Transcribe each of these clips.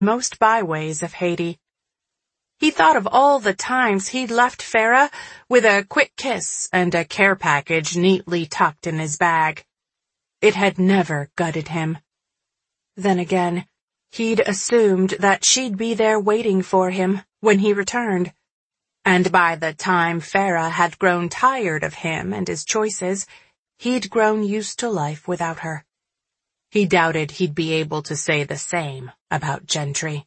most byways of Haiti. He thought of all the times he'd left Farah with a quick kiss and a care package neatly tucked in his bag. It had never gutted him. Then again, he'd assumed that she'd be there waiting for him when he returned. And by the time Farah had grown tired of him and his choices, he'd grown used to life without her. He doubted he'd be able to say the same about Gentry.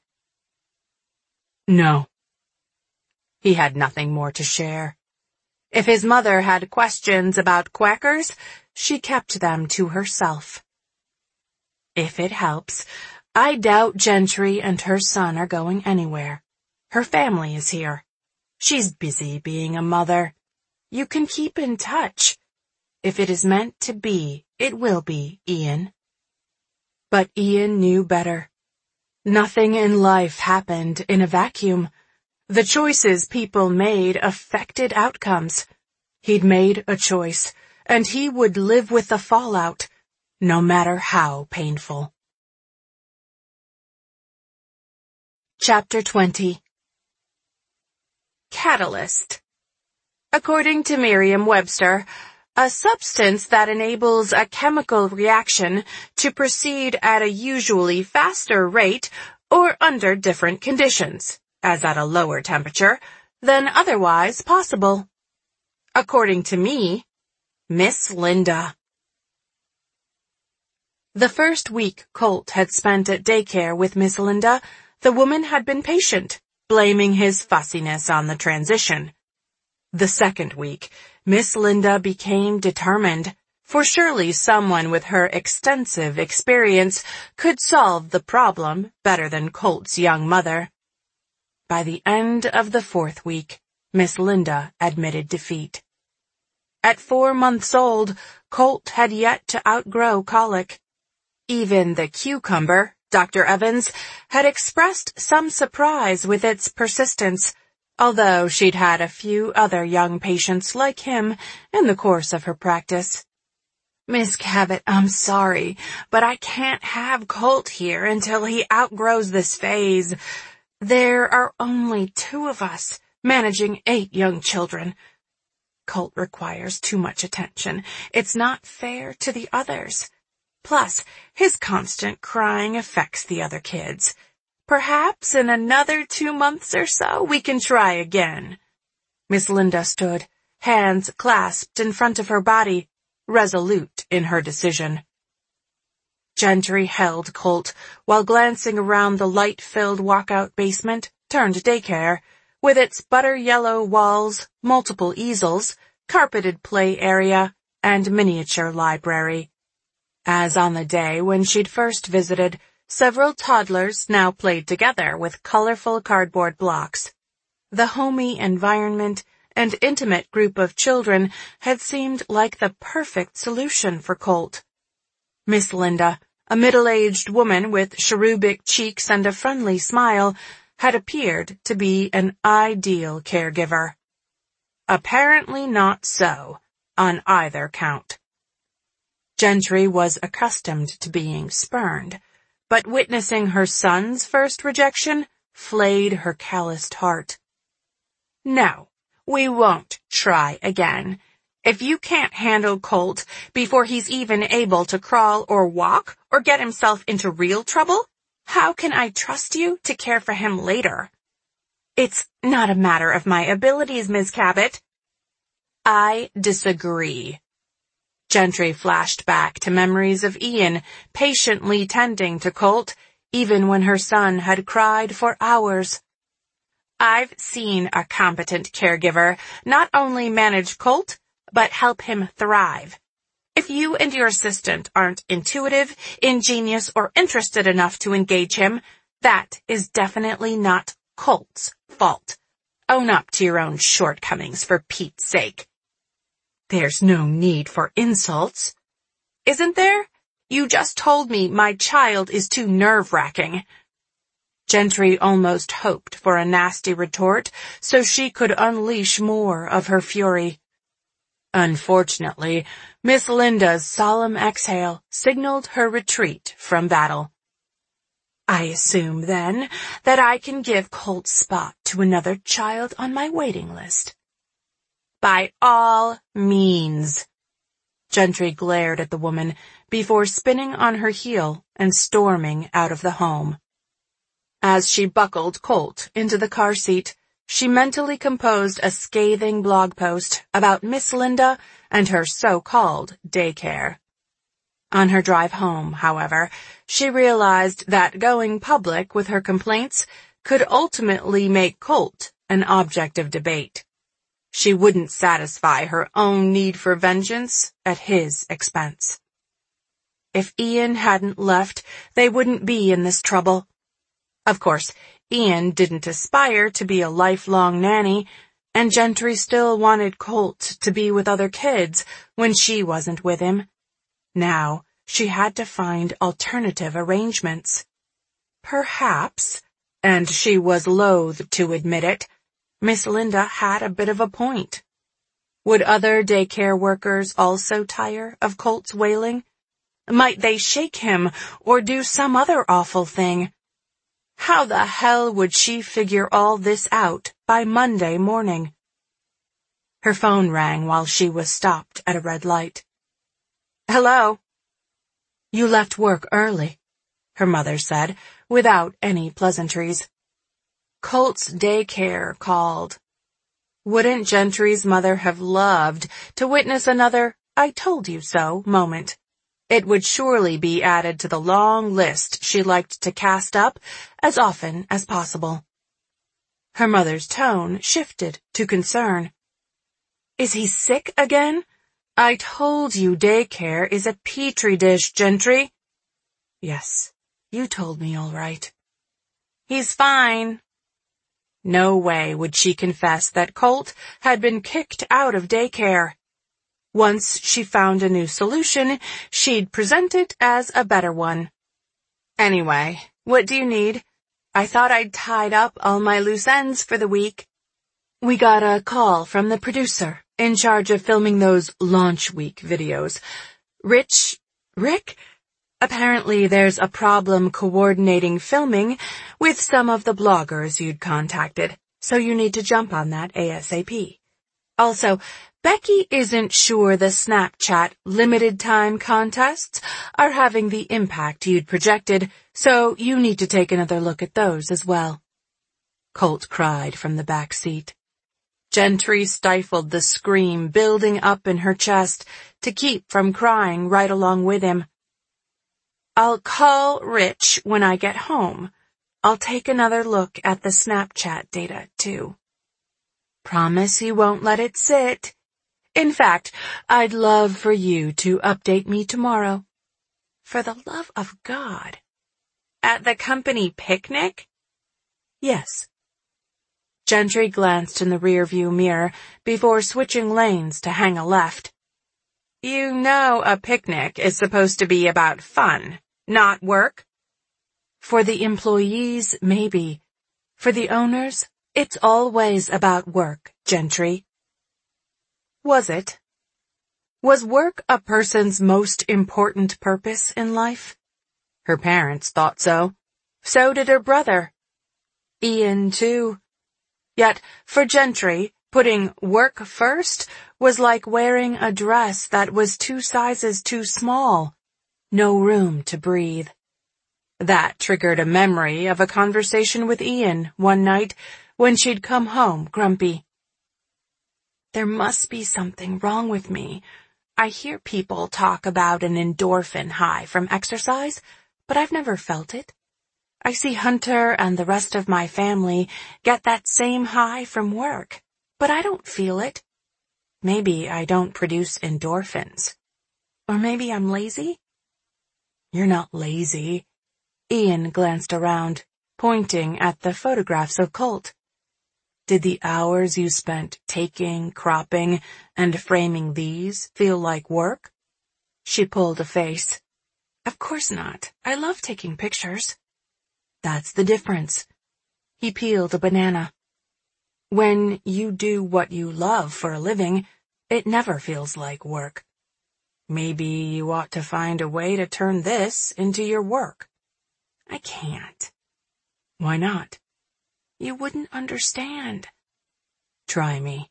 No. He had nothing more to share. If his mother had questions about Quackers, she kept them to herself. If it helps, I doubt Gentry and her son are going anywhere. Her family is here. She's busy being a mother. You can keep in touch. If it is meant to be, it will be, Ian. But Ian knew better. Nothing in life happened in a vacuum. The choices people made affected outcomes. He'd made a choice, and he would live with the fallout, no matter how painful. Chapter 20. Catalyst. According to Merriam-Webster, a substance that enables a chemical reaction to proceed at a usually faster rate or under different conditions, as at a lower temperature, than otherwise possible. According to me, Miss Linda. The first week Colt had spent at daycare with Miss Linda, the woman had been patient, blaming his fussiness on the transition. The second week, Miss Linda became determined, for surely someone with her extensive experience could solve the problem better than Colt's young mother. By the end of the fourth week, Miss Linda admitted defeat. At 4 months old, Colt had yet to outgrow colic. Even the cucumber, Dr. Evans, had expressed some surprise with its persistence, although she'd had a few other young patients like him in the course of her practice. Miss Cabot, I'm sorry, but I can't have Colt here until he outgrows this phase. There are only 2 of us, managing 8 young children. Colt requires too much attention. It's not fair to the others. Plus, his constant crying affects the other kids. Perhaps in another 2 months or so we can try again. Miss Linda stood, hands clasped in front of her body, resolute in her decision. Gentry held Colt while glancing around the light-filled walkout basement turned daycare, with its butter-yellow walls, multiple easels, carpeted play area, and miniature library. As on the day when she'd first visited, several toddlers now played together with colorful cardboard blocks. The homey environment and intimate group of children had seemed like the perfect solution for Colt. Miss Linda, a middle-aged woman with cherubic cheeks and a friendly smile, had appeared to be an ideal caregiver. Apparently not so, on either count. Gentry was accustomed to being spurned, but witnessing her son's first rejection flayed her calloused heart. No, we won't try again. If you can't handle Colt before he's even able to crawl or walk or get himself into real trouble, how can I trust you to care for him later? It's not a matter of my abilities, Ms. Cabot. I disagree. Gentry flashed back to memories of Ian patiently tending to Colt, even when her son had cried for hours. I've seen a competent caregiver not only manage Colt, but help him thrive. If you and your assistant aren't intuitive, ingenious, or interested enough to engage him, that is definitely not Colt's fault. Own up to your own shortcomings, for Pete's sake. There's no need for insults. Isn't there? You just told me my child is too nerve-wracking. Gentry almost hoped for a nasty retort so she could unleash more of her fury. Unfortunately, Miss Linda's solemn exhale signaled her retreat from battle. I assume, then, that I can give Colt's spot to another child on my waiting list. By all means. Gentry glared at the woman before spinning on her heel and storming out of the home. As she buckled Colt into the car seat, she mentally composed a scathing blog post about Miss Linda and her so-called daycare. On her drive home, however, she realized that going public with her complaints could ultimately make Colt an object of debate. She wouldn't satisfy her own need for vengeance at his expense. If Ian hadn't left, they wouldn't be in this trouble. Of course, Ian didn't aspire to be a lifelong nanny, and Gentry still wanted Colt to be with other kids when she wasn't with him. Now, she had to find alternative arrangements. Perhaps, and she was loath to admit it, Miss Linda had a bit of a point. Would other daycare workers also tire of Colt's wailing? Might they shake him or do some other awful thing? How the hell would she figure all this out by Monday morning? Her phone rang while she was stopped at a red light. Hello? You left work early, her mother said, without any pleasantries. Colt's daycare called. Wouldn't Gentry's mother have loved to witness another "I told you so" moment? It would surely be added to the long list she liked to cast up as often as possible. Her mother's tone shifted to concern. Is he sick again? I told you daycare is a petri dish, Gentry. Yes, you told me all right. He's fine. No way would she confess that Colt had been kicked out of daycare. Once she found a new solution, she'd present it as a better one. Anyway, what do you need? I thought I'd tied up all my loose ends for the week. We got a call from the producer in charge of filming those launch week videos. Rick? Apparently there's a problem coordinating filming with some of the bloggers you'd contacted, so you need to jump on that ASAP. Also, Becky isn't sure the Snapchat limited time contests are having the impact you'd projected, so you need to take another look at those as well. Colt cried from the back seat. Gentry stifled the scream building up in her chest to keep from crying right along with him. I'll call Rich when I get home. I'll take another look at the Snapchat data, too. Promise you won't let it sit. In fact, I'd love for you to update me tomorrow. For the love of God. At the company picnic? Yes. Gentry glanced in the rearview mirror before switching lanes to hang a left. You know a picnic is supposed to be about fun, not work. For the employees, maybe. For the owners, it's always about work, Gentry. Was it? Was work a person's most important purpose in life? Her parents thought so. So did her brother. Ian, too. Yet, for Gentry, putting work first was like wearing a dress that was 2 sizes too small. No room to breathe. That triggered a memory of a conversation with Ian one night when she'd come home grumpy. There must be something wrong with me. I hear people talk about an endorphin high from exercise, but I've never felt it. I see Hunter and the rest of my family get that same high from work, but I don't feel it. Maybe I don't produce endorphins. Or maybe I'm lazy? You're not lazy. Ian glanced around, pointing at the photographs of Colt. Did the hours you spent taking, cropping, and framing these feel like work? She pulled a face. Of course not. I love taking pictures. That's the difference. He peeled a banana. When you do what you love for a living, it never feels like work. Maybe you ought to find a way to turn this into your work. I can't. Why not? You wouldn't understand. Try me.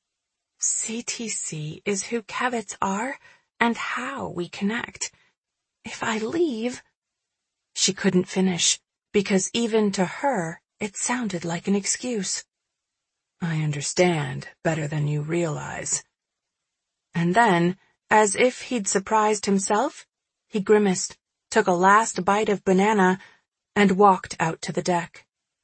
CTC is who Kevitts are and how we connect. If I leave... She couldn't finish, because even to her, it sounded like an excuse. I understand better than you realize. And then, as if he'd surprised himself, he grimaced, took a last bite of banana, and walked out to the deck.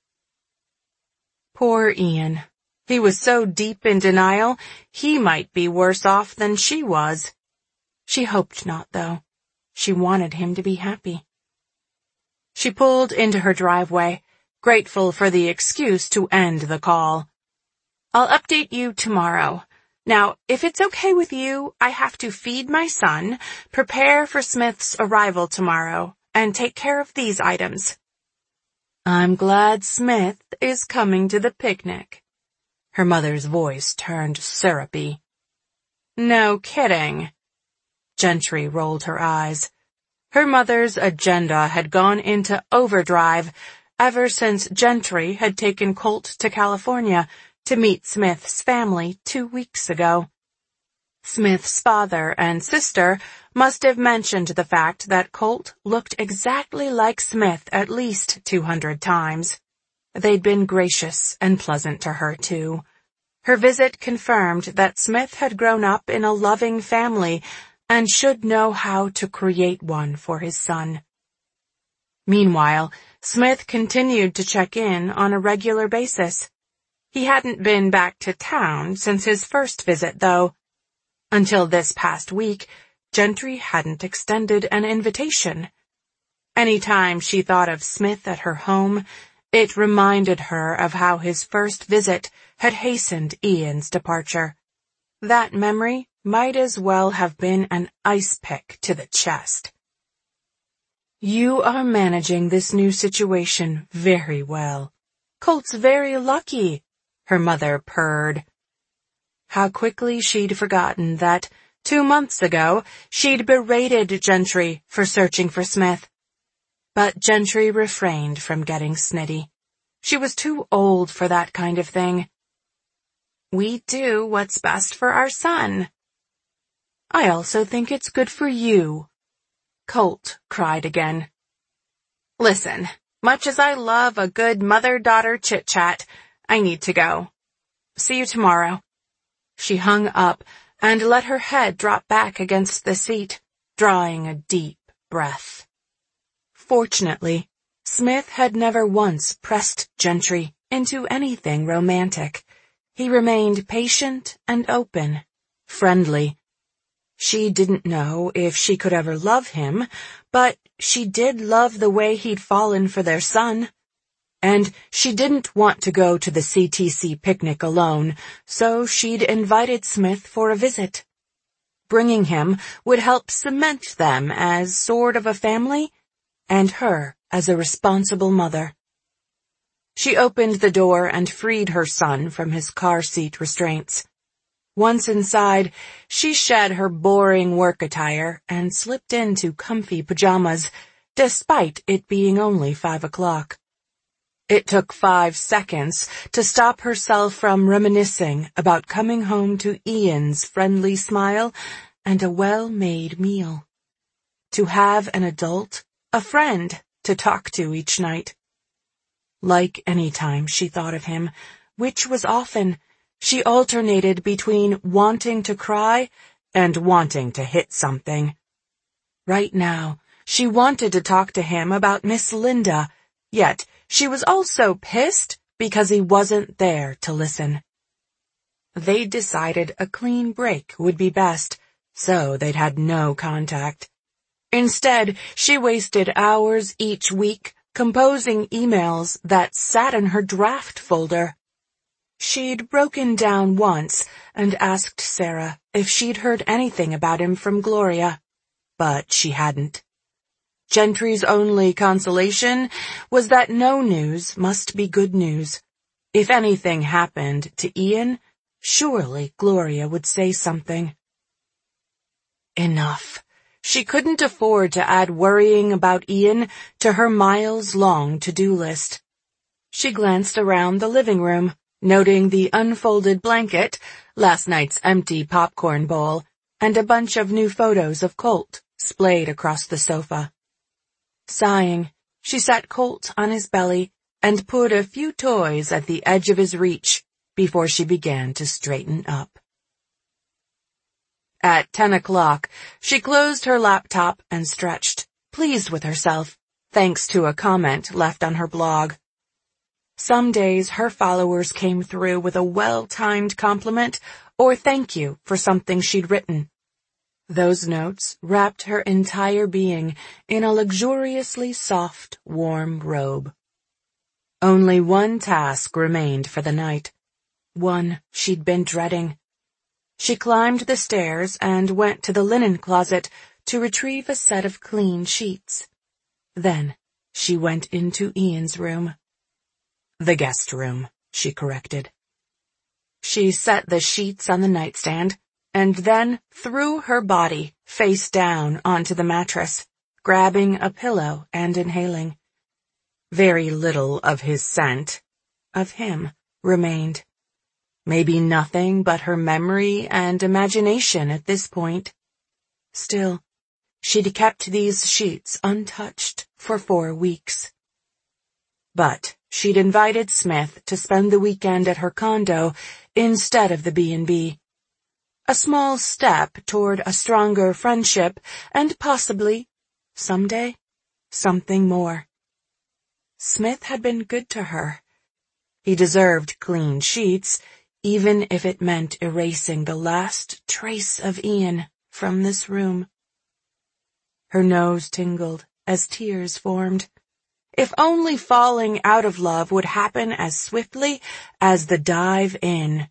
Poor Ian. He was so deep in denial, he might be worse off than she was. She hoped not, though. She wanted him to be happy. She pulled into her driveway, grateful for the excuse to end the call. I'll update you tomorrow. Now, if it's okay with you, I have to feed my son, prepare for Smith's arrival tomorrow, and take care of these items. I'm glad Smith is coming to the picnic. Her mother's voice turned syrupy. No kidding. Gentry rolled her eyes. Her mother's agenda had gone into overdrive ever since Gentry had taken Colt to California to meet Smith's family 2 weeks ago. Smith's father and sister must have mentioned the fact that Colt looked exactly like Smith at least 200 times. They'd been gracious and pleasant to her, too. Her visit confirmed that Smith had grown up in a loving family and should know how to create one for his son. Meanwhile, Smith continued to check in on a regular basis. He hadn't been back to town since his first visit, though. Until this past week, Gentry hadn't extended an invitation. Any time she thought of Smith at her home, it reminded her of how his first visit had hastened Ian's departure. That memory might as well have been an ice pick to the chest. You are managing this new situation very well. Colt's very lucky, her mother purred. How quickly she'd forgotten that 2 months ago she'd berated Gentry for searching for Smith. But Gentry refrained from getting snitty. She was too old for that kind of thing. We do what's best for our son. I also think it's good for you. Colt cried again. Listen, much as I love a good mother-daughter chit-chat, I need to go. See you tomorrow. She hung up and let her head drop back against the seat, drawing a deep breath. Fortunately, Smith had never once pressed Gentry into anything romantic. He remained patient and open, friendly. She didn't know if she could ever love him, but she did love the way he'd fallen for their son. And she didn't want to go to the CTC picnic alone, so she'd invited Smith for a visit. Bringing him would help cement them as sort of a family, and her as a responsible mother. She opened the door and freed her son from his car seat restraints. Once inside, she shed her boring work attire and slipped into comfy pajamas, despite it being only 5 o'clock. It took 5 seconds to stop herself from reminiscing about coming home to Ian's friendly smile and a well-made meal. To have an adult, a friend, to talk to each night. Like any time she thought of him, which was often, she alternated between wanting to cry and wanting to hit something. Right now, she wanted to talk to him about Miss Linda, yet she was also pissed because he wasn't there to listen. They decided a clean break would be best, so they'd had no contact. Instead, she wasted hours each week composing emails that sat in her draft folder. She'd broken down once and asked Sarah if she'd heard anything about him from Gloria, but she hadn't. Gentry's only consolation was that no news must be good news. If anything happened to Ian, surely Gloria would say something. Enough. She couldn't afford to add worrying about Ian to her miles-long to-do list. She glanced around the living room, noting the unfolded blanket, last night's empty popcorn bowl, and a bunch of new photos of Colt splayed across the sofa. Sighing, she sat Colt on his belly and put a few toys at the edge of his reach before she began to straighten up. At 10 o'clock, she closed her laptop and stretched, pleased with herself, thanks to a comment left on her blog. Some days her followers came through with a well-timed compliment or thank you for something she'd written. Those notes wrapped her entire being in a luxuriously soft, warm robe. Only one task remained for the night, one she'd been dreading. She climbed the stairs and went to the linen closet to retrieve a set of clean sheets. Then she went into Ian's room. The guest room, she corrected. She set the sheets on the nightstand and then threw her body face down onto the mattress, grabbing a pillow and inhaling. Very little of his scent, of him, remained. Maybe nothing but her memory and imagination at this point. Still, she'd kept these sheets untouched for 4 weeks. But she'd invited Smith to spend the weekend at her condo instead of the B&B. A small step toward a stronger friendship and possibly, someday, something more. Smith had been good to her. He deserved clean sheets, even if it meant erasing the last trace of Ian from this room. Her nose tingled as tears formed. If only falling out of love would happen as swiftly as the dive in.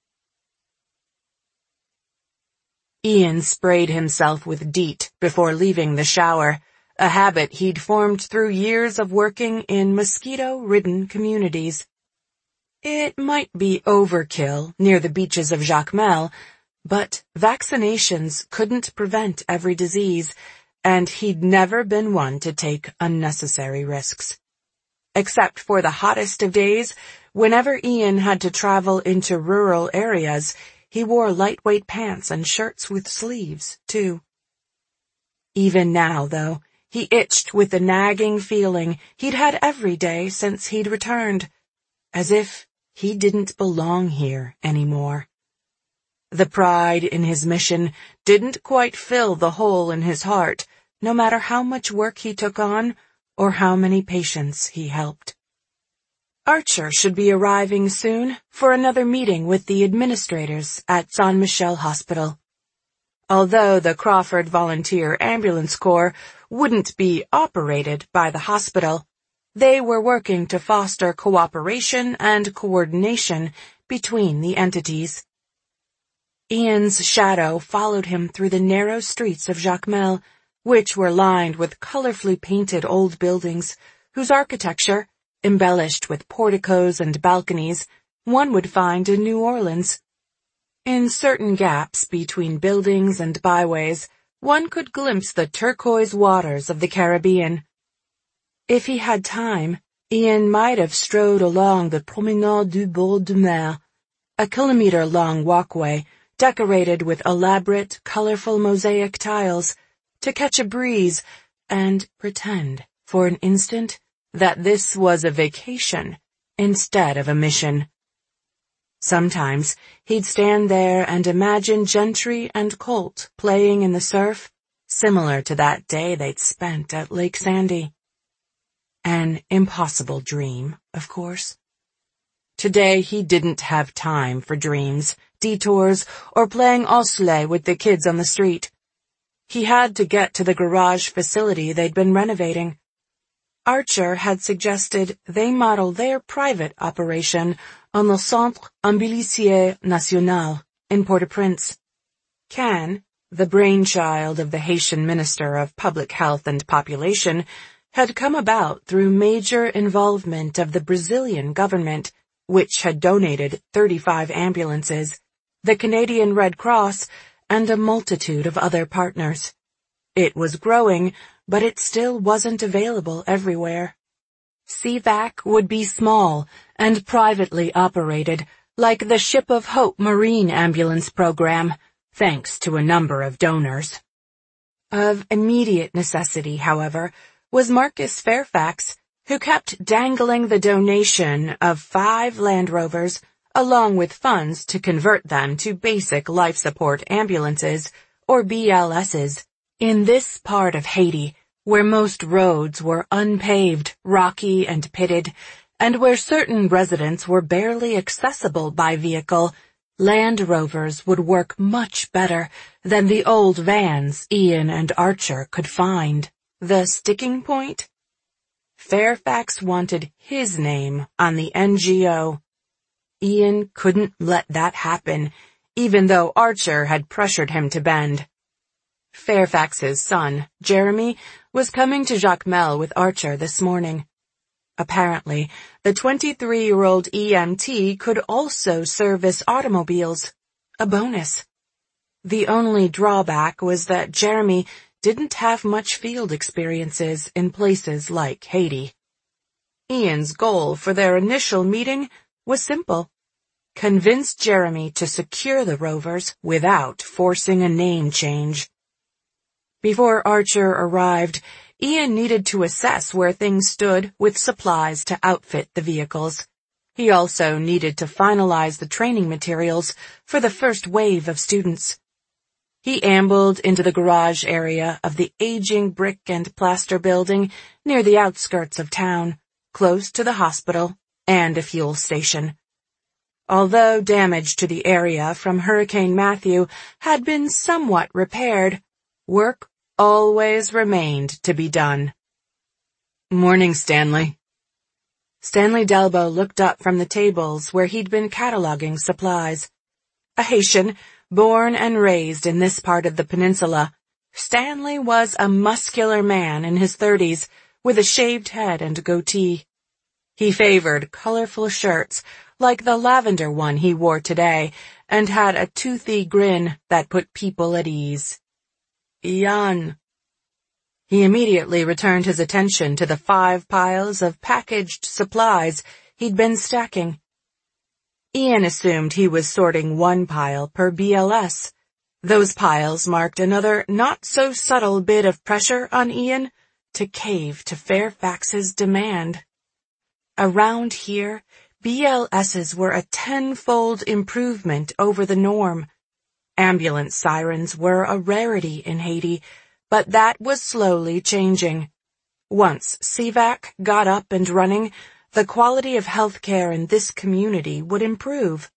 Ian sprayed himself with DEET before leaving the shower, a habit he'd formed through years of working in mosquito-ridden communities. It might be overkill near the beaches of Jacmel, but vaccinations couldn't prevent every disease, and he'd never been one to take unnecessary risks. Except for the hottest of days, whenever Ian had to travel into rural areas, he wore lightweight pants and shirts with sleeves, too. Even now, though, he itched with the nagging feeling he'd had every day since he'd returned, as if he didn't belong here anymore. The pride in his mission didn't quite fill the hole in his heart, no matter how much work he took on or how many patients he helped. Archer should be arriving soon for another meeting with the administrators at Saint Michel Hospital. Although the Crawford Volunteer Ambulance Corps wouldn't be operated by the hospital, they were working to foster cooperation and coordination between the entities. Ian's shadow followed him through the narrow streets of Jacmel, which were lined with colorfully painted old buildings, whose architecture, embellished with porticos and balconies, one would find in New Orleans. In certain gaps between buildings and byways, one could glimpse the turquoise waters of the Caribbean. If he had time, Ian might have strode along the Promenade du Bord de Mer, a kilometer-long walkway decorated with elaborate, colorful mosaic tiles, to catch a breeze and pretend for an instant that this was a vacation instead of a mission. Sometimes he'd stand there and imagine Gentry and Colt playing in the surf, similar to that day they'd spent at Lake Sandy. An impossible dream, of course. Today he didn't have time for dreams, detours, or playing osle with the kids on the street. He had to get to the garage facility they'd been renovating. Archer had suggested they model their private operation on the Centre Ambulancier National in Port-au-Prince. Can, the brainchild of the Haitian Minister of Public Health and Population, had come about through major involvement of the Brazilian government, which had donated 35 ambulances, the Canadian Red Cross, and a multitude of other partners. It was growing, but it still wasn't available everywhere. CVAC would be small and privately operated, like the Ship of Hope Marine Ambulance Program, thanks to a number of donors. Of immediate necessity, however, was Marcus Fairfax, who kept dangling the donation of 5 Land Rovers, along with funds to convert them to basic life support ambulances, or BLSs, in this part of Haiti, where most roads were unpaved, rocky, and pitted, and where certain residents were barely accessible by vehicle. Land Rovers would work much better than the old vans Ian and Archer could find. The sticking point? Fairfax wanted his name on the NGO. Ian couldn't let that happen, even though Archer had pressured him to bend. Fairfax's son, Jeremy, was coming to Jacmel with Archer this morning. Apparently, the 23-year-old EMT could also service automobiles, a bonus. The only drawback was that Jeremy didn't have much field experiences in places like Haiti. Ian's goal for their initial meeting was simple: convince Jeremy to secure the Rovers without forcing a name change. Before Archer arrived, Ian needed to assess where things stood with supplies to outfit the vehicles. He also needed to finalize the training materials for the first wave of students. He ambled into the garage area of the aging brick and plaster building near the outskirts of town, close to the hospital and a fuel station. Although damage to the area from Hurricane Matthew had been somewhat repaired, work always remained to be done. "Morning, Stanley." Stanley Delbo looked up from the tables where he'd been cataloging supplies. A Haitian, born and raised in this part of the peninsula, Stanley was a muscular man in his 30s with a shaved head and goatee. He favored colorful shirts, like the lavender one he wore today, and had a toothy grin that put people at ease. "Ian." He immediately returned his attention to the 5 piles of packaged supplies he'd been stacking. Ian assumed he was sorting 1 pile per BLS. Those piles marked another not-so-subtle bit of pressure on Ian to cave to Fairfax's demand. Around here, BLSs were a 10-fold improvement over the norm. Ambulance sirens were a rarity in Haiti, but that was slowly changing. Once CVAC got up and running, the quality of health care in this community would improve.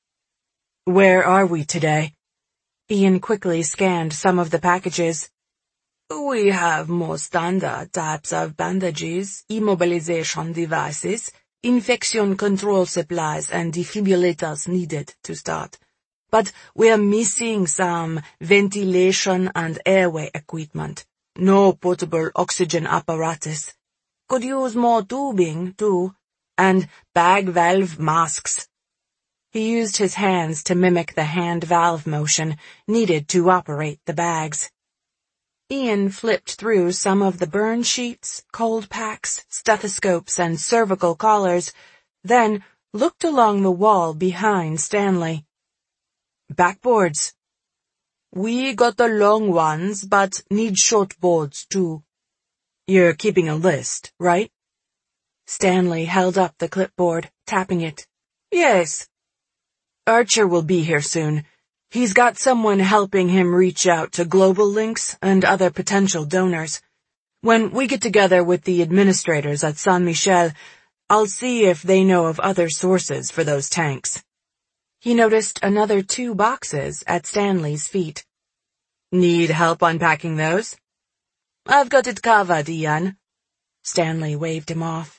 "Where are we today?" Ian quickly scanned some of the packages. "We have more standard types of bandages, immobilization devices, infection control supplies, and defibrillators needed to start. But we're missing some ventilation and airway equipment. No portable oxygen apparatus. Could use more tubing, too, and bag valve masks." He used his hands to mimic the hand valve motion needed to operate the bags. Ian flipped through some of the burn sheets, cold packs, stethoscopes, and cervical collars, then looked along the wall behind Stanley. "Backboards." "We got the long ones, but need short boards, too." "You're keeping a list, right?" Stanley held up the clipboard, tapping it. "Yes." "Archer will be here soon. He's got someone helping him reach out to Global Links and other potential donors. When we get together with the administrators at San Michel, I'll see if they know of other sources for those tanks." He noticed another 2 boxes at Stanley's feet. "Need help unpacking those?" "I've got it covered, Ian." Stanley waved him off.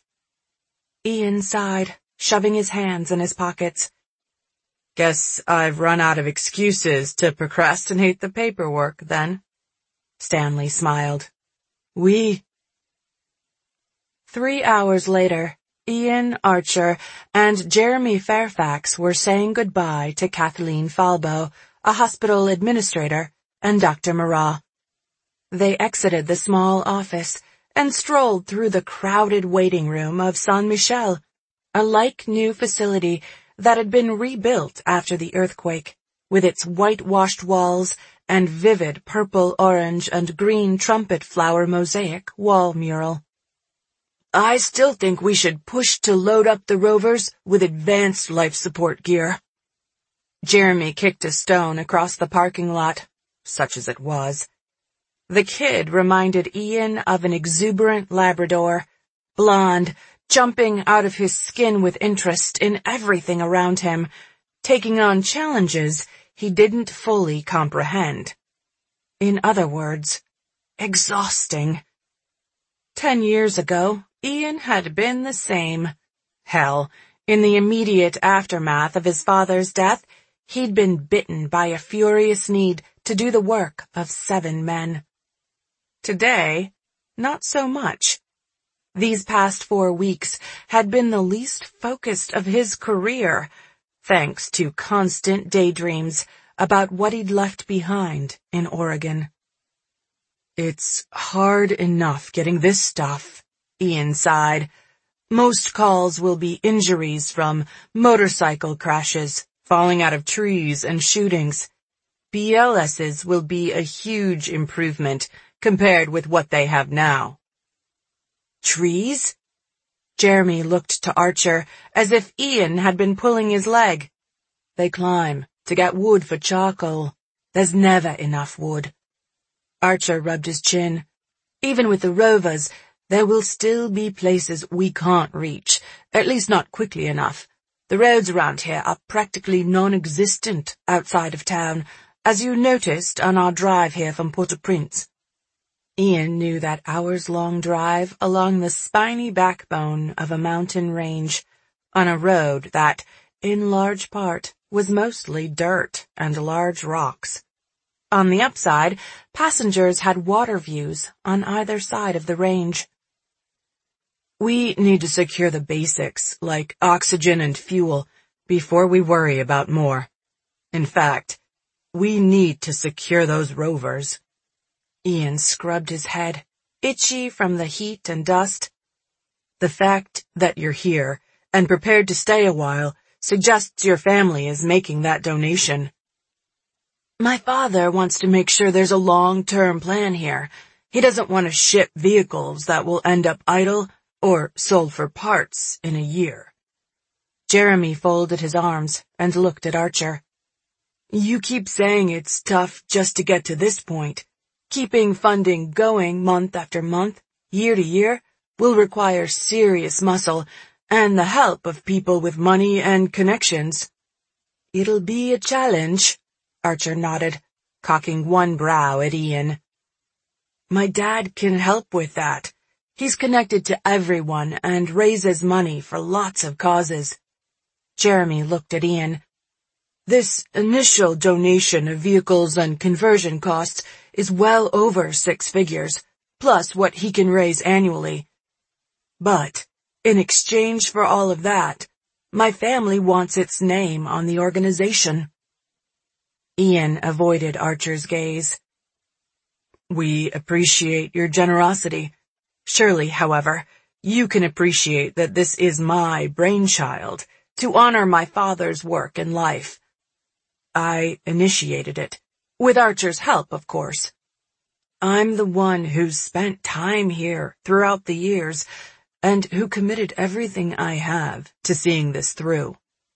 Ian sighed, shoving his hands in his pockets. "Guess I've run out of excuses to procrastinate the paperwork, then." Stanley smiled. "Oui." 3 hours later, Ian, Archer, and Jeremy Fairfax were saying goodbye to Kathleen Falbo, a hospital administrator, and Dr. Marat. They exited the small office and strolled through the crowded waiting room of San Michel, a like-new facility that had been rebuilt after the earthquake, with its whitewashed walls and vivid purple, orange, and green trumpet flower mosaic wall mural. "I still think we should push to load up the rovers with advanced life support gear." Jeremy kicked a stone across the parking lot, such as it was. The kid reminded Ian of an exuberant Labrador, blonde, jumping out of his skin with interest in everything around him, taking on challenges he didn't fully comprehend. In other words, exhausting. 10 years ago, Ian had been the same. Hell, in the immediate aftermath of his father's death, he'd been bitten by a furious need to do the work of 7 men. Today, not so much. These past 4 weeks had been the least focused of his career, thanks to constant daydreams about what he'd left behind in Oregon. "It's hard enough getting this stuff," Ian sighed. "Most calls will be injuries from motorcycle crashes, falling out of trees, and shootings. BLS's will be a huge improvement compared with what they have now." "Trees?" Jeremy looked to Archer as if Ian had been pulling his leg. "They climb to get wood for charcoal. There's never enough wood." Archer rubbed his chin. "Even with the rovers, there will still be places we can't reach, at least not quickly enough. The roads around here are practically non-existent outside of town, as you noticed on our drive here from Port-au-Prince." Ian knew that hours-long drive along the spiny backbone of a mountain range, on a road that, in large part, was mostly dirt and large rocks. On the upside, passengers had water views on either side of the range. "We need to secure the basics, like oxygen and fuel, before we worry about more. In fact, we need to secure those rovers." Ian scrubbed his head, itchy from the heat and dust. "The fact that you're here and prepared to stay a while suggests your family is making that donation." "My father wants to make sure there's a long-term plan here. He doesn't want to ship vehicles that will end up idle or sold for parts in a year." Jeremy folded his arms and looked at Archer. "You keep saying it's tough just to get to this point. Keeping funding going month after month, year to year, will require serious muscle and the help of people with money and connections." "It'll be a challenge," Archer nodded, cocking one brow at Ian. "My dad can help with that. He's connected to everyone and raises money for lots of causes." Jeremy looked at Ian. "This initial donation of vehicles and conversion costs is well over 6 figures, plus what he can raise annually. But, in exchange for all of that, my family wants its name on the organization." Ian avoided Archer's gaze. "We appreciate your generosity. Surely, however, you can appreciate that this is my brainchild, to honor my father's work in life. I initiated it, with Archer's help, of course. I'm the one who's spent time here throughout the years, and who committed everything I have to seeing this through.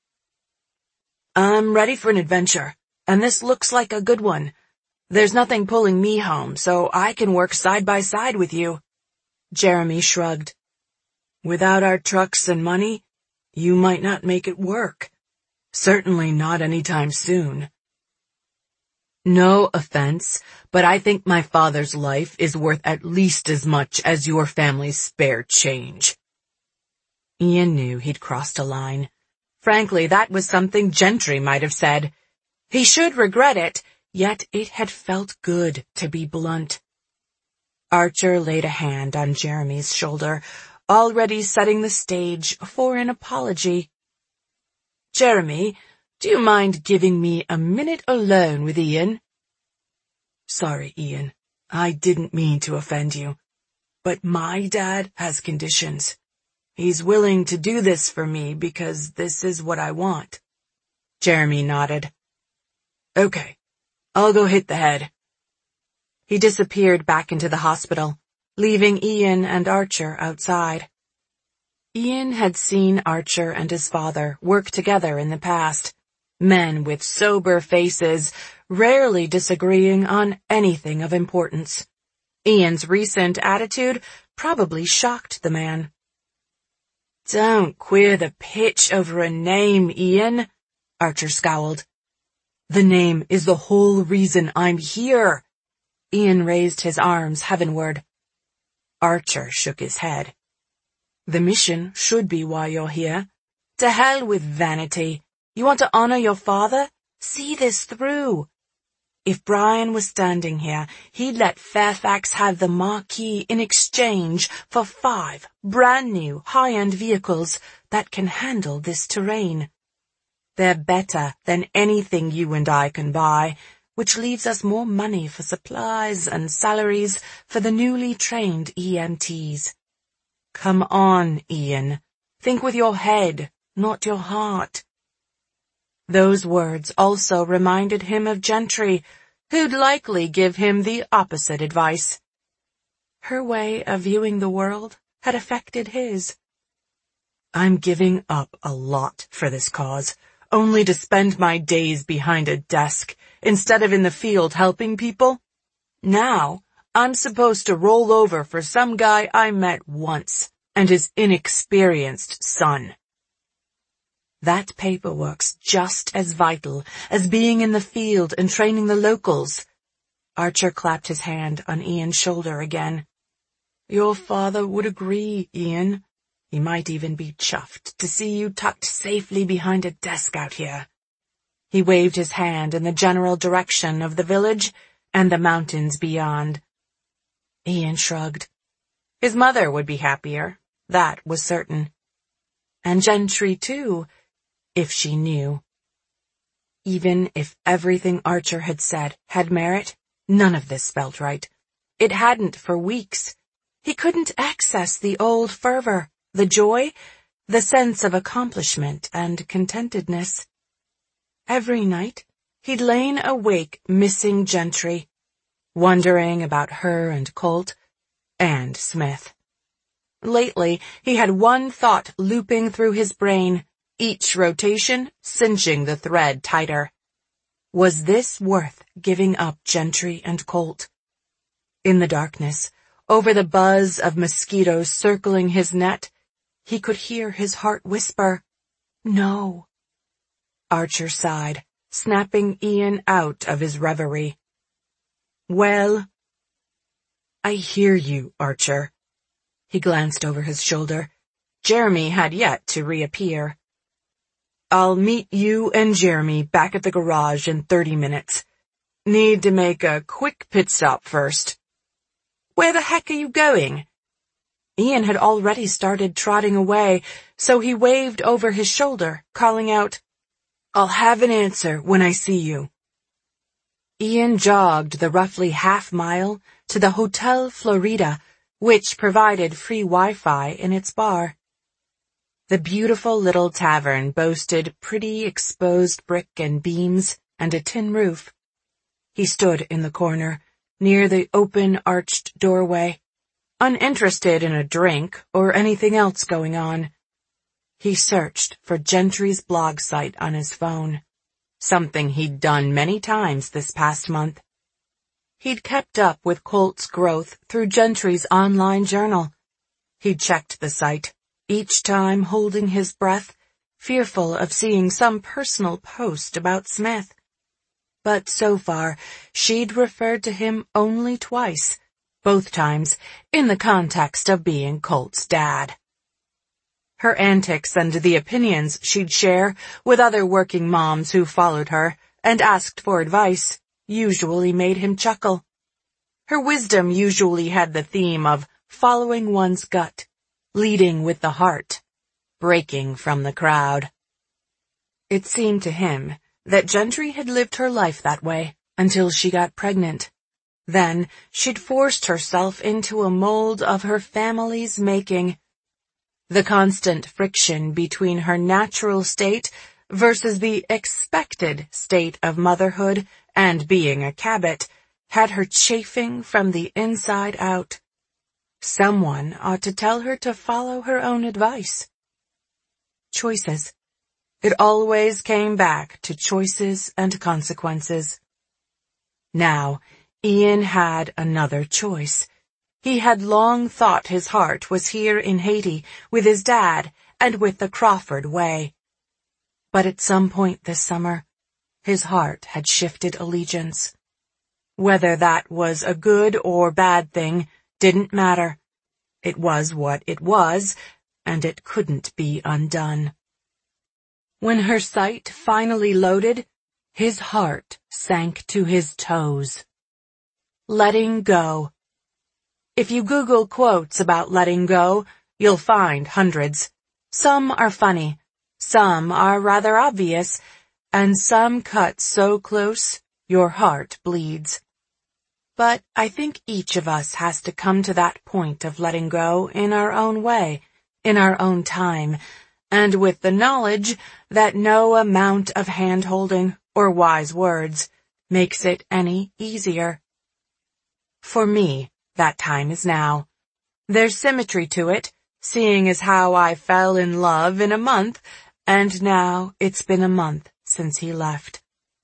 I'm ready for an adventure, and this looks like a good one. There's nothing pulling me home, so I can work side by side with you." Jeremy shrugged. "Without our trucks and money, you might not make it work. Certainly not anytime soon." "No offense, but I think my father's life is worth at least as much as your family's spare change." Ian knew he'd crossed a line. Frankly, that was something Gentry might have said. He should regret it, yet it had felt good to be blunt. Archer laid a hand on Jeremy's shoulder, already setting the stage for an apology. "Jeremy, do you mind giving me a minute alone with Ian?" "Sorry, Ian. I didn't mean to offend you, but my dad has conditions. He's willing to do this for me because this is what I want. Jeremy nodded. Okay, I'll go hit the head. He disappeared back into the hospital, leaving Ian and Archer outside. Ian had seen Archer and his father work together in the past, men with sober faces, rarely disagreeing on anything of importance. Ian's recent attitude probably shocked the man. Don't queer the pitch over a name, Ian, Archer scowled. The name is the whole reason I'm here. Ian raised his arms heavenward. Archer shook his head. The mission should be why you're here. To hell with vanity. You want to honor your father? See this through. If Brian was standing here, he'd let Fairfax have the Marquis in exchange for 5 brand-new high-end vehicles that can handle this terrain. They're better than anything you and I can buy, which leaves us more money for supplies and salaries for the newly trained EMTs. Come on, Ian. Think with your head, not your heart. Those words also reminded him of Gentry, who'd likely give him the opposite advice. Her way of viewing the world had affected his. I'm giving up a lot for this cause, only to spend my days behind a desk instead of in the field helping people. Now, I'm supposed to roll over for some guy I met once and his inexperienced son. That paperwork's just as vital as being in the field and training the locals. Archer clapped his hand on Ian's shoulder again. Your father would agree, Ian. He might even be chuffed to see you tucked safely behind a desk out here. He waved his hand in the general direction of the village and the mountains beyond. Ian shrugged. His mother would be happier, that was certain. And Gentry, too, if she knew. Even if everything Archer had said had merit, none of this felt right. It hadn't for weeks. He couldn't access the old fervor, the joy, the sense of accomplishment and contentedness. Every night, he'd lain awake missing Gentry, wondering about her and Colt, and Smith. Lately, he had one thought looping through his brain, each rotation cinching the thread tighter. Was this worth giving up Gentry and Colt? In the darkness, over the buzz of mosquitoes circling his net, he could hear his heart whisper, No. Archer sighed, snapping Ian out of his reverie. Well, I hear you, Archer. He glanced over his shoulder. Jeremy had yet to reappear. I'll meet you and Jeremy back at the garage in 30 minutes. Need to make a quick pit stop first. Where the heck are you going? Ian had already started trotting away, so he waved over his shoulder, calling out, I'll have an answer when I see you. Ian jogged the roughly half-mile to the Hotel Florida, which provided free Wi-Fi in its bar. The beautiful little tavern boasted pretty exposed brick and beams and a tin roof. He stood in the corner, near the open arched doorway, uninterested in a drink or anything else going on. He searched for Gentry's blog site on his phone, something he'd done many times this past month. He'd kept up with Colt's growth through Gentry's online journal. He'd checked the site, each time holding his breath, fearful of seeing some personal post about Smith. But so far, she'd referred to him only twice, both times in the context of being Colt's dad. Her antics and the opinions she'd share with other working moms who followed her and asked for advice usually made him chuckle. Her wisdom usually had the theme of following one's gut, leading with the heart, breaking from the crowd. It seemed to him that Gentry had lived her life that way until she got pregnant. Then she'd forced herself into a mold of her family's making. The constant friction between her natural state versus the expected state of motherhood and being a Cabot had her chafing from the inside out. Someone ought to tell her to follow her own advice. Choices. It always came back to choices and consequences. Now, Ian had another choice. He had long thought his heart was here in Haiti with his dad and with the Crawford way. But at some point this summer, his heart had shifted allegiance. Whether that was a good or bad thing didn't matter. It was what it was, and it couldn't be undone. When her sight finally loaded, his heart sank to his toes. Letting go. If you Google quotes about letting go, you'll find hundreds. Some are funny, some are rather obvious, and some cut so close your heart bleeds. But I think each of us has to come to that point of letting go in our own way, in our own time, and with the knowledge that no amount of hand-holding or wise words makes it any easier. For me, that time is now. There's symmetry to it, seeing as how I fell in love in a month, and now it's been a month since he left.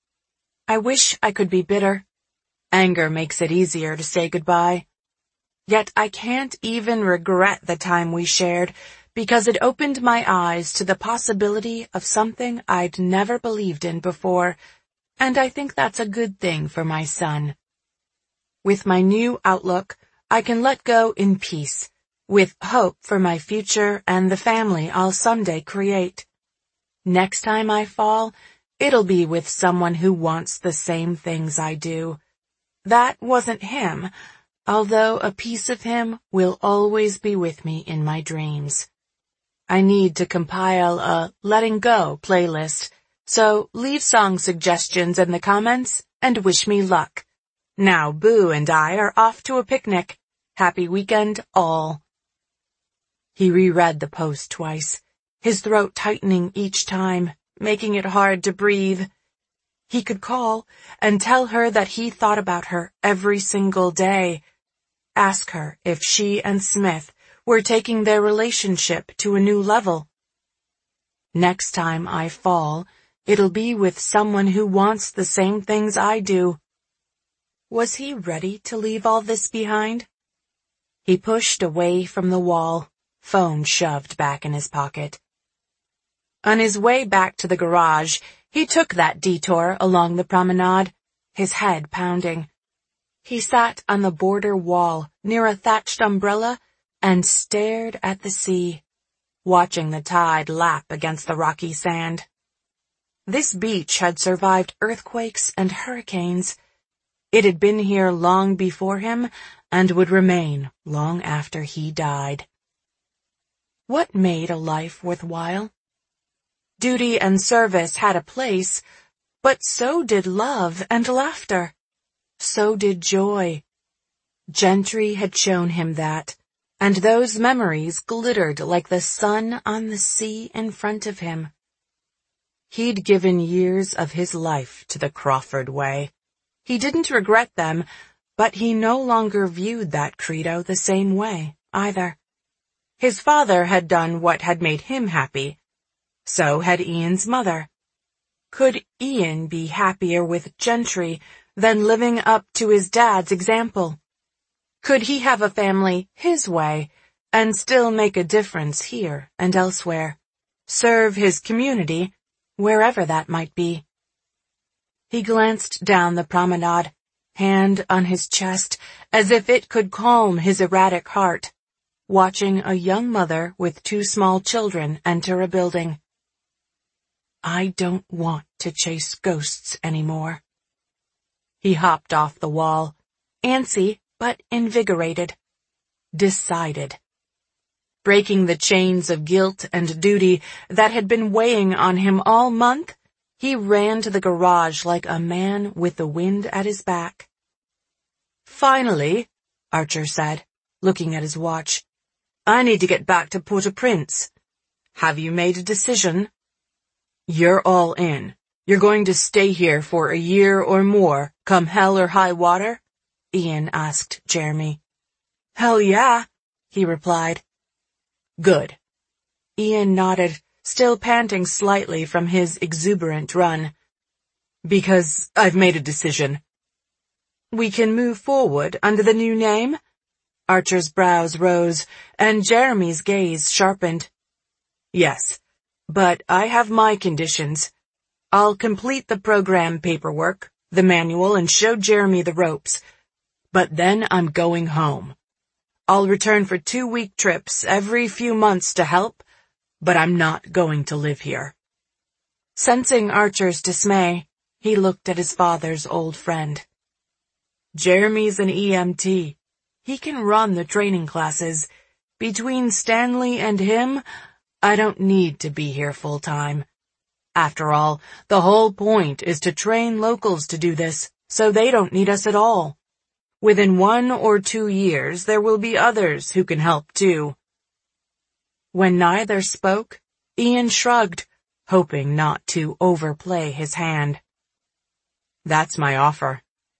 I wish I could be bitter. Anger makes it easier to say goodbye. Yet I can't even regret the time we shared, because it opened my eyes to the possibility of something I'd never believed in before, and I think that's a good thing for my son. With my new outlook, I can let go in peace, with hope for my future and the family I'll someday create. Next time I fall, it'll be with someone who wants the same things I do. That wasn't him, although a piece of him will always be with me in my dreams. I need to compile a letting go playlist, so leave song suggestions in the comments and wish me luck. Now Boo and I are off to a picnic. Happy weekend, all. He reread the post twice, his throat tightening each time, making it hard to breathe. He could call and tell her that he thought about her every single day. Ask her if she and Smith were taking their relationship to a new level. Next time I fall, it'll be with someone who wants the same things I do. Was he ready to leave all this behind? He pushed away from the wall, phone shoved back in his pocket. On his way back to the garage, he took that detour along the promenade, his head pounding. He sat on the border wall near a thatched umbrella and stared at the sea, watching the tide lap against the rocky sand. This beach had survived earthquakes and hurricanes. It had been here long before him and would remain long after he died. What made a life worthwhile? Duty and service had a place, but so did love and laughter. So did joy. Gentry had shown him that, and those memories glittered like the sun on the sea in front of him. He'd given years of his life to the Crawford way. He didn't regret them, but he no longer viewed that credo the same way, either. His father had done what had made him happy. So had Ian's mother. Could Ian be happier with Gentry than living up to his dad's example? Could he have a family his way and still make a difference here and elsewhere? Serve his community, wherever that might be. He glanced down the promenade, hand on his chest, as if it could calm his erratic heart, watching a young mother with 2 small children enter a building. I don't want to chase ghosts anymore. He hopped off the wall, antsy but invigorated, decided. Breaking the chains of guilt and duty that had been weighing on him all month, he ran to the garage like a man with the wind at his back. Finally, Archer said, looking at his watch. I need to get back to Port-au-Prince. Have you made a decision? You're all in. You're going to stay here for a year or more, come hell or high water? Ian asked Jeremy. Hell yeah, he replied. Good. Ian nodded, still panting slightly from his exuberant run. Because I've made a decision. We can move forward under the new name? Archer's brows rose, and Jeremy's gaze sharpened. Yes, but I have my conditions. I'll complete the program paperwork, the manual, and show Jeremy the ropes. But then I'm going home. I'll return for 2-week trips every few months to help, but I'm not going to live here. Sensing Archer's dismay, he looked at his father's old friend. Jeremy's an EMT. He can run the training classes. Between Stanley and him, I don't need to be here full-time. After all, the whole point is to train locals to do this, so they don't need us at all. Within 1 or 2 years, there will be others who can help too. When neither spoke, Ian shrugged, hoping not to overplay his hand. That's my offer.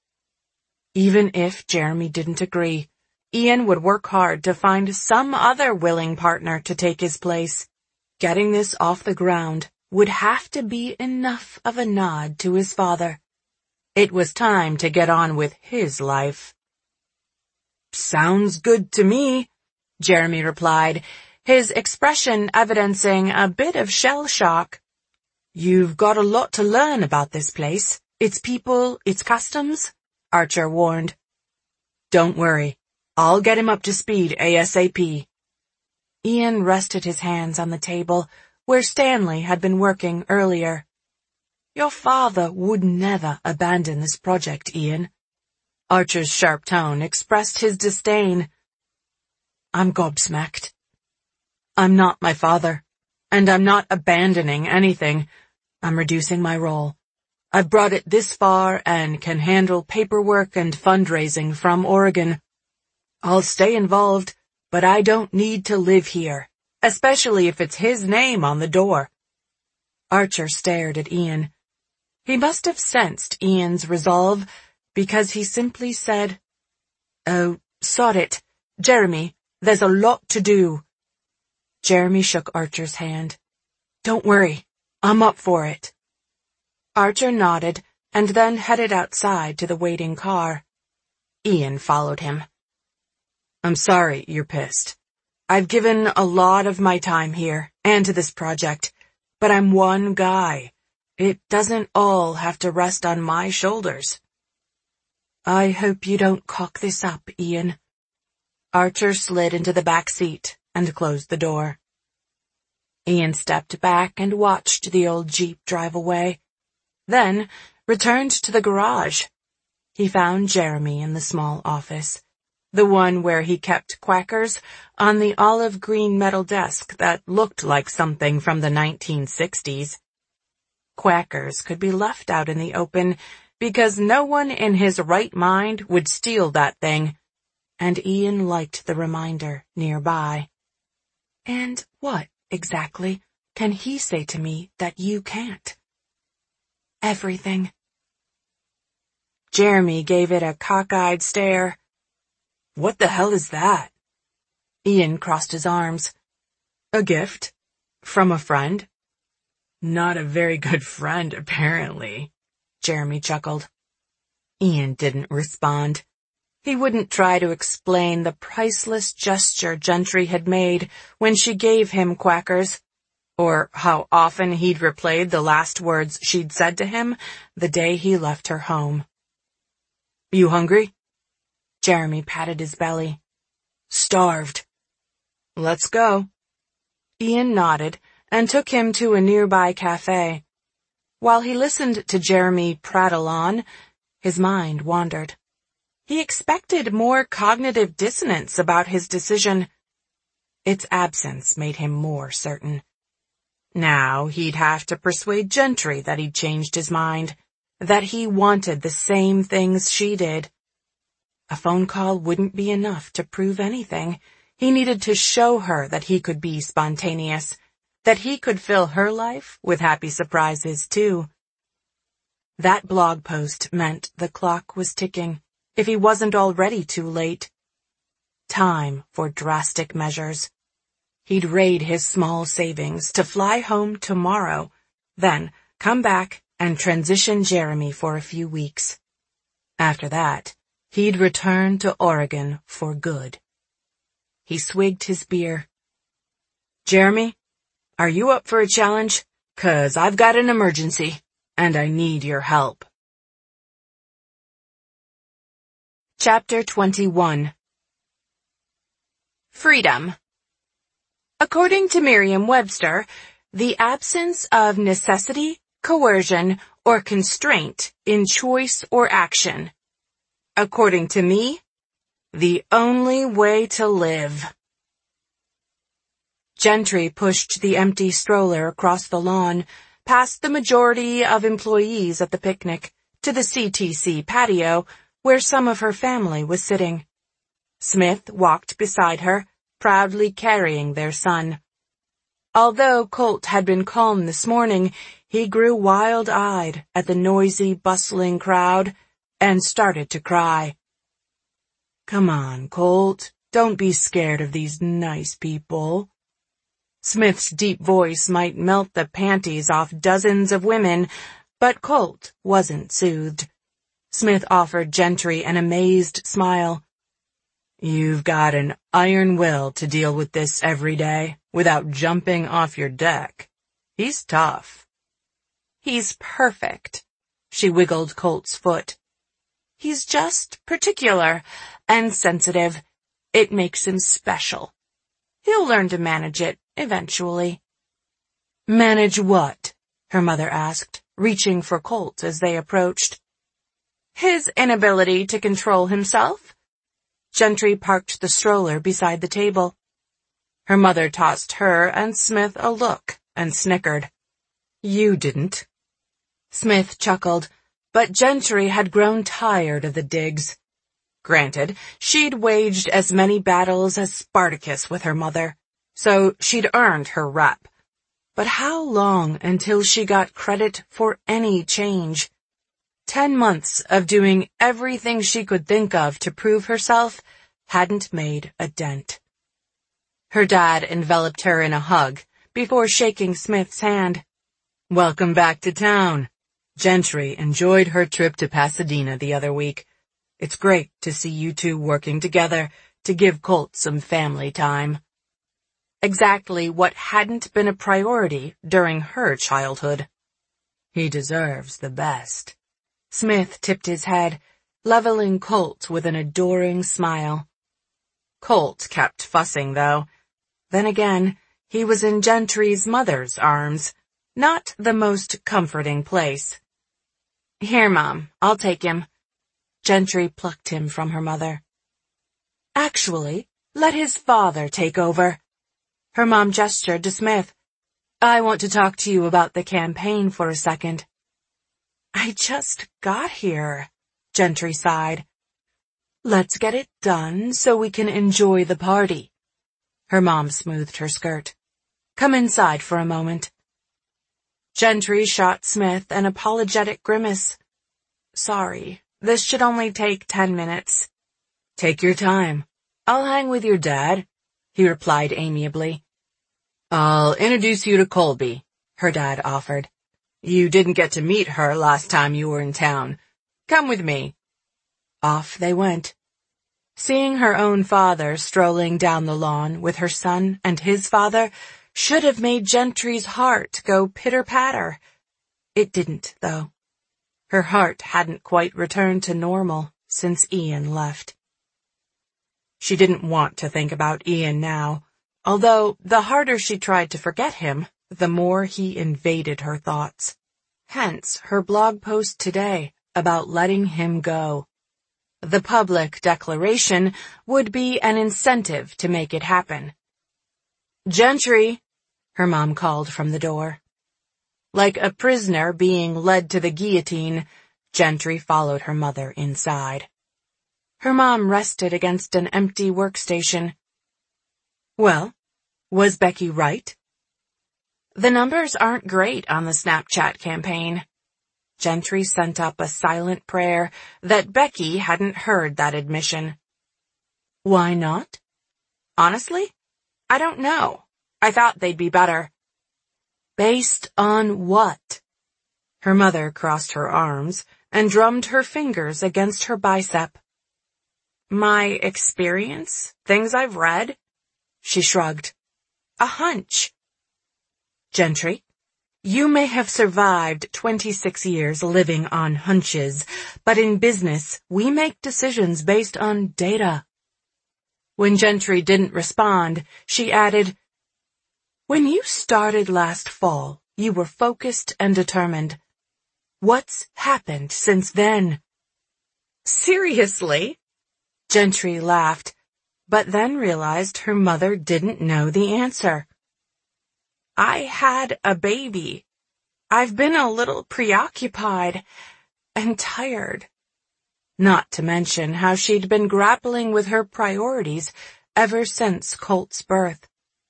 Even if Jeremy didn't agree, Ian would work hard to find some other willing partner to take his place. Getting this off the ground would have to be enough of a nod to his father. It was time to get on with his life. Sounds good to me, Jeremy replied, his expression evidencing a bit of shell shock. You've got a lot to learn about this place, its people, its customs, Archer warned. Don't worry, I'll get him up to speed ASAP. Ian rested his hands on the table where Stanley had been working earlier. Your father would never abandon this project, Ian. Archer's sharp tone expressed his disdain. I'm gobsmacked. I'm not my father, and I'm not abandoning anything. I'm reducing my role. I've brought it this far and can handle paperwork and fundraising from Oregon. I'll stay involved, but I don't need to live here, especially if it's his name on the door. Archer stared at Ian. He must have sensed Ian's resolve, because he simply said, Oh, sod it. Jeremy, there's a lot to do. Jeremy shook Archer's hand. Don't worry, I'm up for it. Archer nodded and then headed outside to the waiting car. Ian followed him. I'm sorry you're pissed. I've given a lot of my time here and to this project, but I'm one guy. It doesn't all have to rest on my shoulders. I hope you don't cock this up, Ian. Archer slid into the back seat and closed the door. Ian stepped back and watched the old Jeep drive away, then returned to the garage. He found Jeremy in the small office, the one where he kept Quackers on the olive green metal desk that looked like something from the 1960s. Quackers could be left out in the open because no one in his right mind would steal that thing, and Ian liked the reminder nearby. And what, exactly, can he say to me that you can't? Everything. Jeremy gave it a cockeyed stare. What the hell is that? Ian crossed his arms. A gift? From a friend? Not a very good friend, apparently. Jeremy chuckled. Ian didn't respond. He wouldn't try to explain the priceless gesture Gentry had made when she gave him Quackers, or how often he'd replayed the last words she'd said to him the day he left her home. You hungry? Jeremy patted his belly. Starved. Let's go. Ian nodded and took him to a nearby cafe. While he listened to Jeremy prattle on, his mind wandered. He expected more cognitive dissonance about his decision. Its absence made him more certain. Now he'd have to persuade Gentry that he'd changed his mind, that he wanted the same things she did. A phone call wouldn't be enough to prove anything. He needed to show her that he could be spontaneous, that he could fill her life with happy surprises, too. That blog post meant the clock was ticking, if he wasn't already too late. Time for drastic measures. He'd raid his small savings to fly home tomorrow, then come back and transition Jeremy for a few weeks. After that, he'd return to Oregon for good. He swigged his beer. "Jeremy, are you up for a challenge? 'Cause I've got an emergency, and I need your help." Chapter 21. Freedom. According to Merriam-Webster, the absence of necessity, coercion, or constraint in choice or action. According to me, the only way to live. Gentry pushed the empty stroller across the lawn, past the majority of employees at the picnic, to the CTC patio, where some of her family was sitting. Smith walked beside her, proudly carrying their son. Although Colt had been calm this morning, he grew wild-eyed at the noisy, bustling crowd and started to cry. "Come on, Colt. Don't be scared of these nice people." Smith's deep voice might melt the panties off dozens of women, but Colt wasn't soothed. Smith offered Gentry an amazed smile. "You've got an iron will to deal with this every day without jumping off your deck. He's tough." "He's perfect." She wiggled Colt's foot. "He's just particular and sensitive. It makes him special. He'll learn to manage it eventually." "Manage what?" her mother asked, reaching for Colt as they approached. "His inability to control himself." Gentry parked the stroller beside the table. Her mother tossed her and Smith a look and snickered. "You didn't." Smith chuckled, but Gentry had grown tired of the digs. Granted, she'd waged as many battles as Spartacus with her mother, so she'd earned her rep. But how long until she got credit for any change? 10 months of doing everything she could think of to prove herself hadn't made a dent. Her dad enveloped her in a hug before shaking Smith's hand. "Welcome back to town. Gentry enjoyed her trip to Pasadena the other week. It's great to see you two working together to give Colt some family time." Exactly what hadn't been a priority during her childhood. "He deserves the best." Smith tipped his head, leveling Colt with an adoring smile. Colt kept fussing, though. Then again, he was in Gentry's mother's arms, not the most comforting place. "Here, Mom, I'll take him." Gentry plucked him from her mother. "Actually, let his father take over." Her mom gestured to Smith. "I want to talk to you about the campaign for a second." "I just got here," Gentry sighed. "Let's get it done so we can enjoy the party." Her mom smoothed her skirt. "Come inside for a moment." Gentry shot Smith an apologetic grimace. "Sorry, this should only take 10 minutes. "Take your time. I'll hang with your dad," he replied amiably. "I'll introduce you to Colby," her dad offered. "You didn't get to meet her last time you were in town. Come with me." Off they went. Seeing her own father strolling down the lawn with her son and his father should have made Gentry's heart go pitter-patter. It didn't, though. Her heart hadn't quite returned to normal since Ian left. She didn't want to think about Ian now, although the harder she tried to forget him, the more he invaded her thoughts. Hence her blog post today about letting him go. The public declaration would be an incentive to make it happen. "Gentry," her mom called from the door. Like a prisoner being led to the guillotine, Gentry followed her mother inside. Her mom rested against an empty workstation. Well, was Becky right? The numbers aren't great on the Snapchat campaign. Gentry sent up a silent prayer that Becky hadn't heard that admission. Why not? Honestly, I don't know. I thought they'd be better. Based on what? Her mother crossed her arms and drummed her fingers against her bicep. My experience? Things I've read? She shrugged. A hunch. Gentry, you may have survived 26 years living on hunches, but in business, we make decisions based on data. When Gentry didn't respond, she added, When you started last fall, you were focused and determined. What's happened since then? Seriously? Gentry laughed, but then realized her mother didn't know the answer. I had a baby. I've been a little preoccupied and tired. Not to mention how she'd been grappling with her priorities ever since Colt's birth.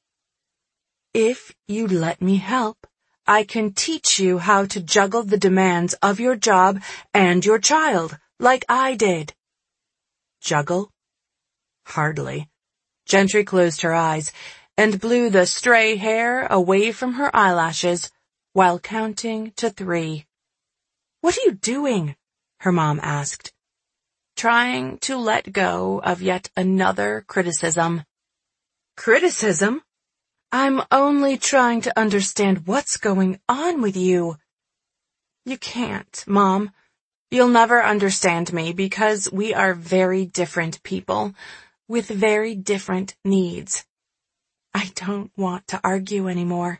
If you'd let me help, I can teach you how to juggle the demands of your job and your child, like I did. Juggle? Hardly. Gentry closed her eyes and blew the stray hair away from her eyelashes while counting to 3. What are you doing? Her mom asked. Trying to let go of yet another criticism. Criticism? I'm only trying to understand what's going on with you. You can't, Mom. You'll never understand me because we are very different people with very different needs. I don't want to argue anymore.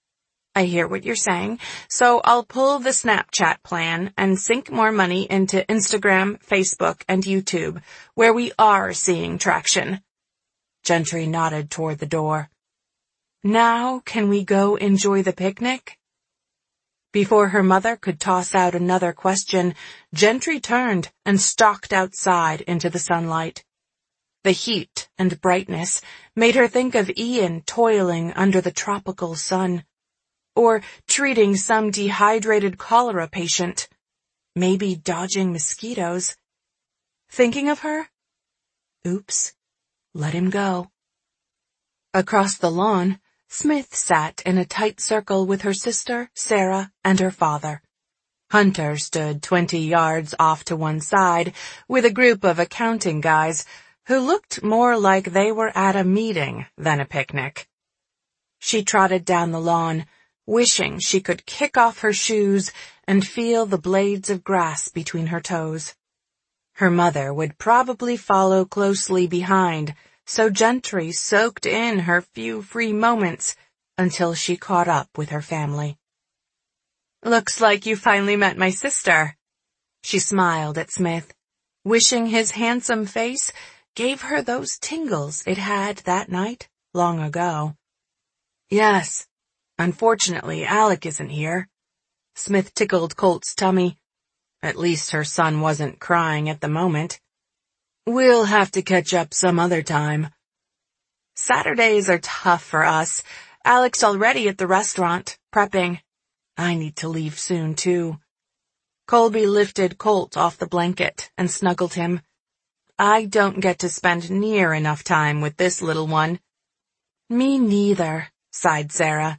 I hear what you're saying, so I'll pull the Snapchat plan and sink more money into Instagram, Facebook, and YouTube, where we are seeing traction. Gentry nodded toward the door. Now can we go enjoy the picnic? Before her mother could toss out another question, Gentry turned and stalked outside into the sunlight. The heat and brightness made her think of Ian toiling under the tropical sun, or treating some dehydrated cholera patient, maybe dodging mosquitoes. Thinking of her? Oops, let him go. Across the lawn, Smith sat in a tight circle with her sister, Sarah, and her father. Hunter stood 20 yards off to one side with a group of accounting guys who looked more like they were at a meeting than a picnic. She trotted down the lawn, wishing she could kick off her shoes and feel the blades of grass between her toes. Her mother would probably follow closely behind, so Gentry soaked in her few free moments until she caught up with her family. Looks like you finally met my sister. She smiled at Smith, wishing his handsome face gave her those tingles it had that night long ago. Yes. Unfortunately, Alec isn't here. Smith tickled Colt's tummy. At least her son wasn't crying at the moment. We'll have to catch up some other time. Saturdays are tough for us. Alec's already at the restaurant, prepping. I need to leave soon, too. Colby lifted Colt off the blanket and snuggled him. I don't get to spend near enough time with this little one. Me neither, sighed Sarah.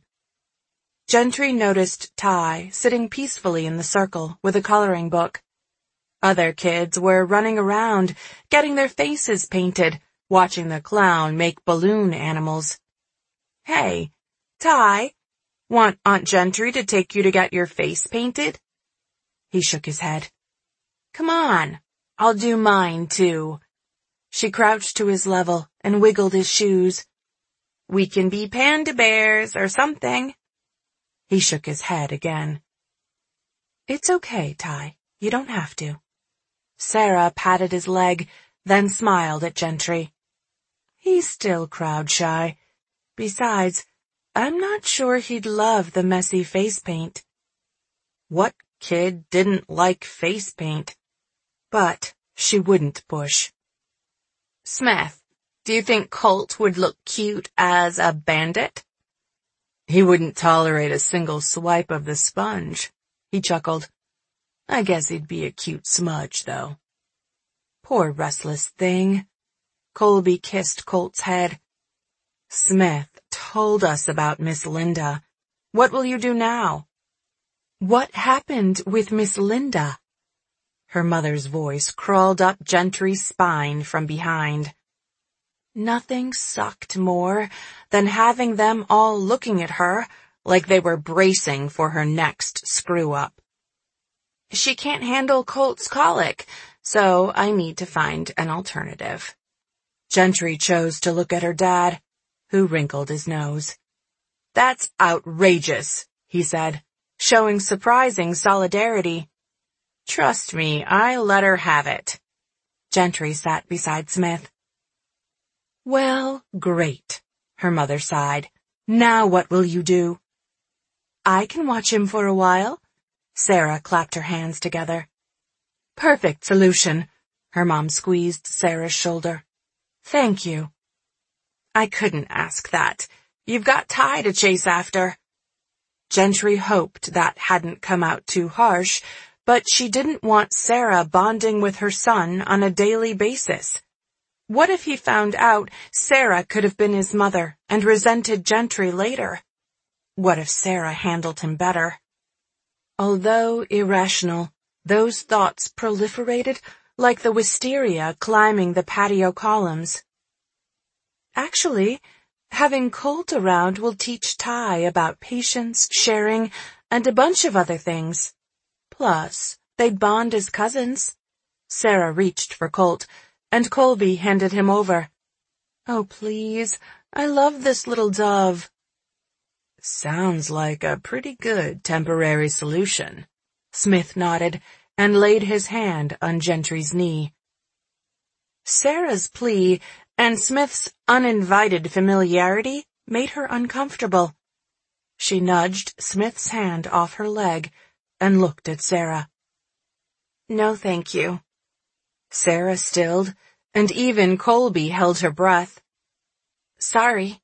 Gentry noticed Ty sitting peacefully in the circle with a coloring book. Other kids were running around, getting their faces painted, watching the clown make balloon animals. Hey, Ty, want Aunt Gentry to take you to get your face painted? He shook his head. Come on, I'll do mine too. She crouched to his level and wiggled his shoes. We can be panda bears or something. He shook his head again. It's okay, Ty. You don't have to. Sarah patted his leg, then smiled at Gentry. He's still crowd shy. Besides, I'm not sure he'd love the messy face paint. What kid didn't like face paint? But she wouldn't push. Smith, do you think Colt would look cute as a bandit? He wouldn't tolerate a single swipe of the sponge, he chuckled. I guess he'd be a cute smudge, though. Poor restless thing. Colby kissed Colt's head. Smith told us about Miss Linda. What will you do now? What happened with Miss Linda? Her mother's voice crawled up Gentry's spine from behind. Nothing sucked more than having them all looking at her like they were bracing for her next screw-up. She can't handle Colt's colic, so I need to find an alternative. Gentry chose to look at her dad, who wrinkled his nose. That's outrageous, he said, showing surprising solidarity. Trust me, I let her have it. Gentry sat beside Smith. Well, great, her mother sighed. Now what will you do? I can watch him for a while. Sarah clapped her hands together. Perfect solution. Her mom squeezed Sarah's shoulder. Thank you. I couldn't ask that. You've got Ty to chase after. Gentry hoped that hadn't come out too harsh, but she didn't want Sarah bonding with her son on a daily basis. What if he found out Sarah could have been his mother and resented Gentry later? What if Sarah handled him better? Although irrational, those thoughts proliferated like the wisteria climbing the patio columns. Actually, having Colt around will teach Ty about patience, sharing, and a bunch of other things. Plus, they'd bond as cousins. Sarah reached for Colt, and Colby handed him over. Oh, please, I love this little dove. Sounds like a pretty good temporary solution. Smith nodded and laid his hand on Gentry's knee. Sarah's plea and Smith's uninvited familiarity made her uncomfortable. She nudged Smith's hand off her leg and looked at Sarah. No, thank you. Sarah stilled, and even Colby held her breath. Sorry.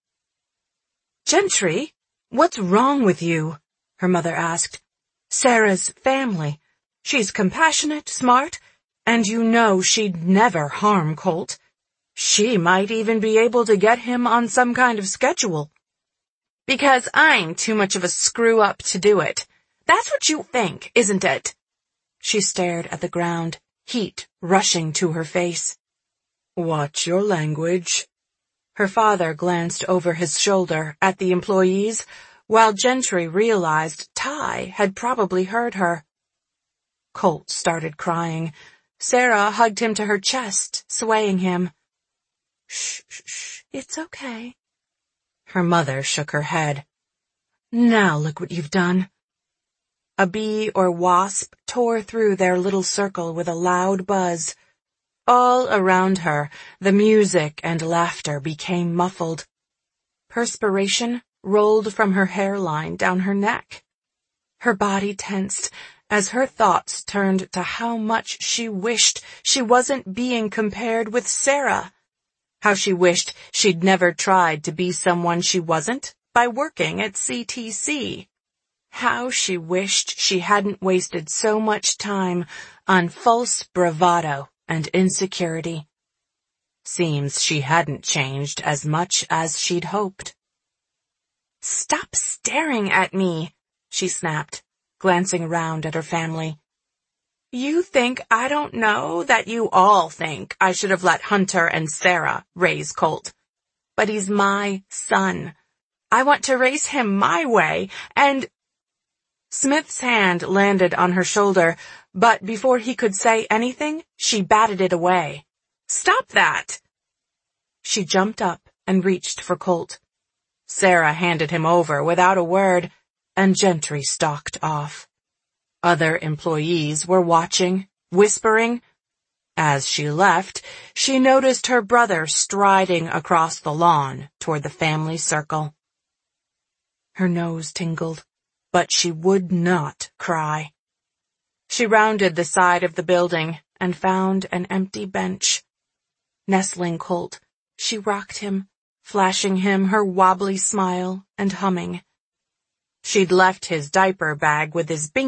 Gentry, what's wrong with you? Her mother asked. Sarah's family. She's compassionate, smart, and you know she'd never harm Colt. She might even be able to get him on some kind of schedule. Because I'm too much of a screw-up to do it. That's what you think, isn't it? She stared at the ground, heat rushing to her face. Watch your language. Her father glanced over his shoulder at the employees, while Gentry realized Ty had probably heard her. Colt started crying. Sarah hugged him to her chest, swaying him. Shh, shh, shh, it's okay. Her mother shook her head. Now look what you've done. A bee or wasp tore through their little circle with a loud buzz. All around her, the music and laughter became muffled. Perspiration rolled from her hairline down her neck. Her body tensed as her thoughts turned to how much she wished she wasn't being compared with Sarah. How she wished she'd never tried to be someone she wasn't by working at CTC. How she wished she hadn't wasted so much time on false bravado and insecurity. Seems she hadn't changed as much as she'd hoped. Stop staring at me, she snapped, glancing around at her family. You think I don't know that you all think I should have let Hunter and Sarah raise Colt. But he's my son. I want to raise him my way, and... Smith's hand landed on her shoulder, but before he could say anything, she batted it away. Stop that! She jumped up and reached for Colt. Sarah handed him over without a word, and Gentry stalked off. Other employees were watching, whispering. As she left, she noticed her brother striding across the lawn toward the family circle. Her nose tingled, but she would not cry. She rounded the side of the building and found an empty bench. nestling Colt. She rocked him, flashing him her wobbly smile and humming. She'd left his diaper bag with his binky